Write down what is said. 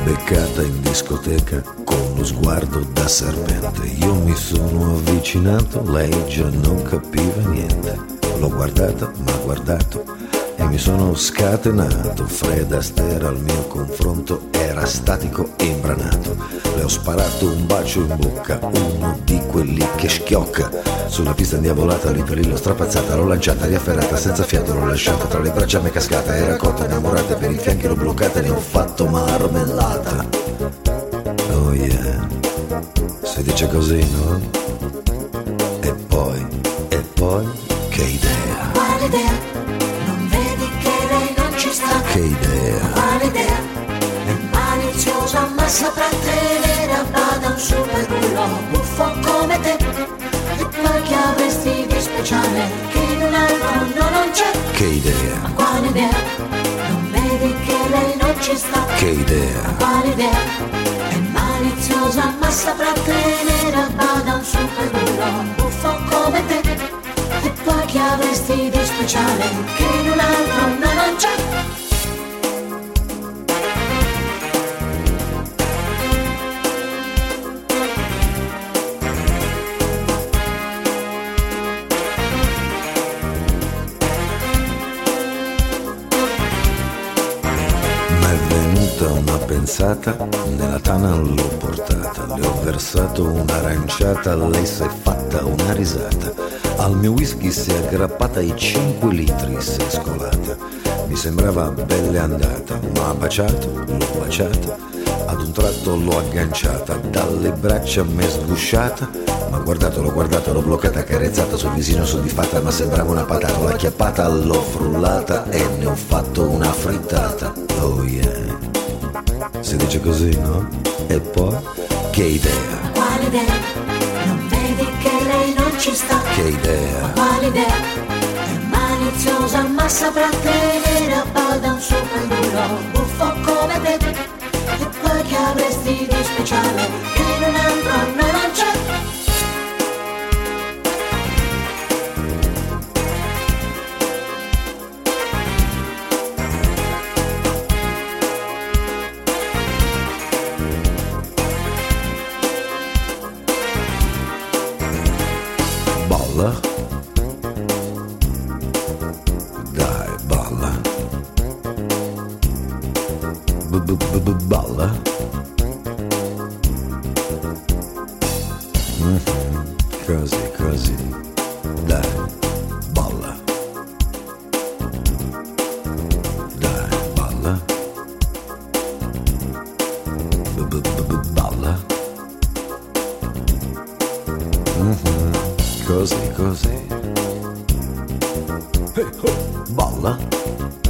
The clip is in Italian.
beccata in discoteca con lo sguardo da serpente. Io mi sono avvicinato, lei già non capiva niente. L'ho guardata, m'ha guardato e mi sono scatenato. Fred Astaire al mio confronto era statico e imbranato. Le ho sparato un bacio in bocca, uno di quelli che schiocca. Sulla pista indiavolata, lì per lì l'ho strapazzata, l'ho lanciata, riafferrata, senza fiato l'ho lasciata. Tra le braccia m'è cascata, era cotta, innamorata, per i fianchi l'ho bloccata e ne ho fatto marmellata. Oh yeah, si dice così, no? E poi, che idea? Quale idea? Non vedi che lei non ci sta? Che idea? Quale idea? È maliziosa ma saprà tenere a bada un super bullo buffo come te. E poi che avresti di speciale che in un altro non c'è? Che idea? Ma quale idea? Non vedi che lei non ci sta? Che idea? Ma quale idea? È maliziosa ma saprà tenere a bada un super bullo buffo come te. E poi che avresti di speciale che in un altro non c'è? M'è venuta una pensata, nella tana l'ho portata, le ho versato un'aranciata, lei si è fatta una risata. Al mio whisky si è aggrappata, i 5 litri si è scolata. Mi sembrava belle andata, ma ha baciato, l'ho baciata. Ad un tratto l'ho agganciata, dalle braccia m'è sgusciata. M'ha guardato, l'ho guardata, l'ho bloccata, carezzata sul visino soddisfatta, ma sembrava una patata. L'ho acchiappata, l'ho frullata e ne ho fatto una frittata. Oh yeah, si dice così, no? E poi, che idea? Quale idea? Non vedi che lei non ci sta? Che idea? Ma quale idea? È maliziosa ma saprà tenere a bada un super bullo buffo come te. E poi che avresti di speciale che in un altro non c'è? Balla? Dai, balla. Balla? Così. Dai, balla. Dai, balla. Balla. Così. Balla.